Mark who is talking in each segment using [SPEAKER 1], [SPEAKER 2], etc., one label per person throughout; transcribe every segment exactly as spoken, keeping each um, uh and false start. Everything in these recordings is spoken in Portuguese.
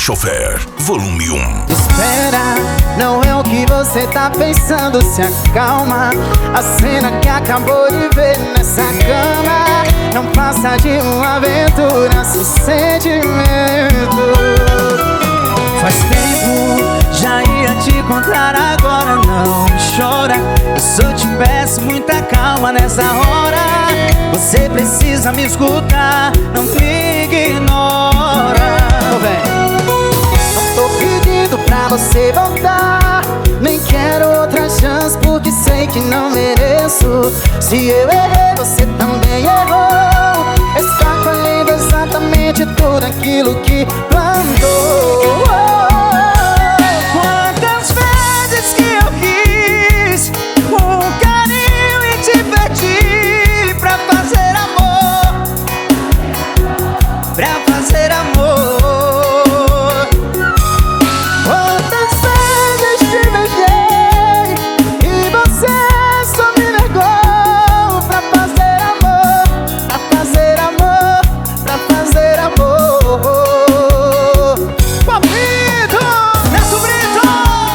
[SPEAKER 1] Chofer, volume um.
[SPEAKER 2] Espera, não é o que você tá pensando, se acalma. A cena que acabou de ver nessa cama não passa de uma aventura sem sentimento. Faz tempo, já ia te encontrar, agora não chora. Eu só te peço muita calma nessa hora. Você precisa me escutar, não me ignora. Tô bem. Não tô pedindo pra você voltar, nem quero outra chance porque sei que não mereço. Se eu errei, você também errou. Está colhendo exatamente tudo aquilo que plantou. Quantas vezes que eu quis um carinho e te pedi pra fazer amor, pra fazer amor. Quantas vezes te beijei e você só me negou pra fazer amor, pra fazer amor, pra fazer amor. Papito, Neto Brito,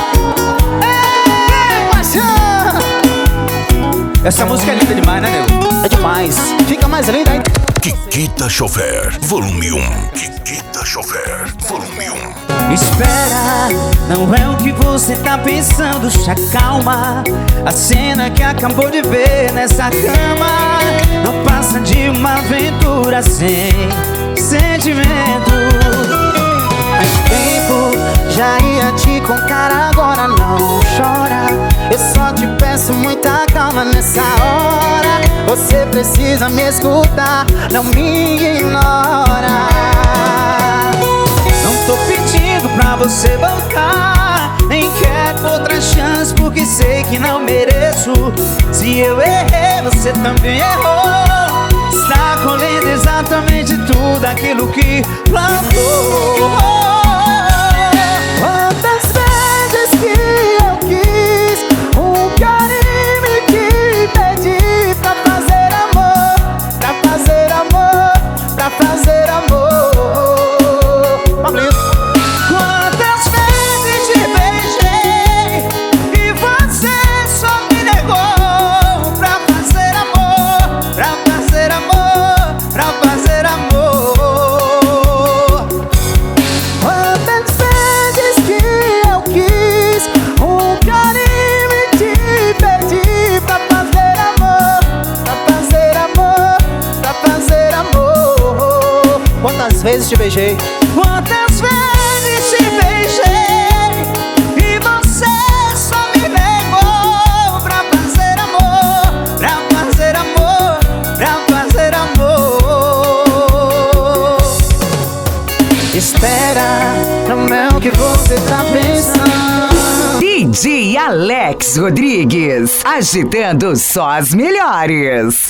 [SPEAKER 2] ei, paixão. Essa música é linda demais, né, nego? É demais, fica mais linda ainda.
[SPEAKER 1] Kikita Chofer, volume um. Kikita Chofer, volume um.
[SPEAKER 2] Espera, não é o que você tá pensando, se acalma. A cena que acabou de ver nessa cama não passa de uma aventura sem sentimento. Faz tempo, já ia te contar, agora não chora. Eu só te peço muita calma nessa hora. Você precisa me escutar, não me ignora. Não tô pedindo pra você voltar, nem quero outra chance porque sei que não mereço. Se eu errei, você também errou. Está colhendo exatamente tudo aquilo que plantou. Quantas vezes que eu quis um carinho e te pedi pra fazer amor, pra fazer amor, pra fazer amor. Quantas vezes te beijei e você só me negou pra fazer amor, pra fazer amor, pra fazer amor. Quantas vezes que eu quis um carinho e te pedi pra fazer amor, pra fazer amor, pra fazer amor. Quantas vezes te beijei? Quantas vezes te beijei e você só me negou pra fazer amor, pra fazer amor, pra fazer amor. Espera, não é o que você tá pensando.
[SPEAKER 3] D J Alex Rodrigues, agitando só as melhores.